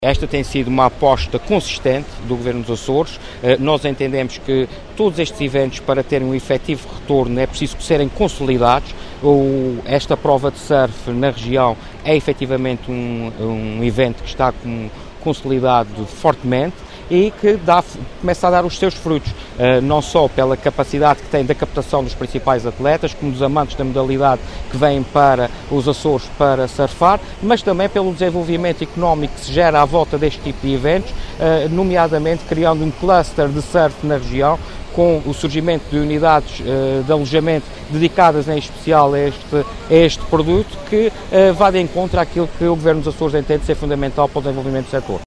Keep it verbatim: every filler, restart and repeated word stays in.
Esta tem sido uma aposta consistente do Governo dos Açores. Nós entendemos que todos estes eventos, para terem um efetivo retorno, é preciso serem consolidados. Esta prova de surf na região é efetivamente um, um evento que está com, consolidado fortemente e que dá, começa a dar os seus frutos, não só pela capacidade que tem da captação dos principais atletas, como dos amantes da modalidade que vêm para os Açores para surfar, mas também pelo desenvolvimento económico que se gera à volta deste tipo de eventos, nomeadamente criando um cluster de surf na região, com o surgimento de unidades uh, de alojamento dedicadas em especial a este, a este produto, que uh, vai de encontro àquilo que o Governo dos Açores entende ser fundamental para o desenvolvimento do setor.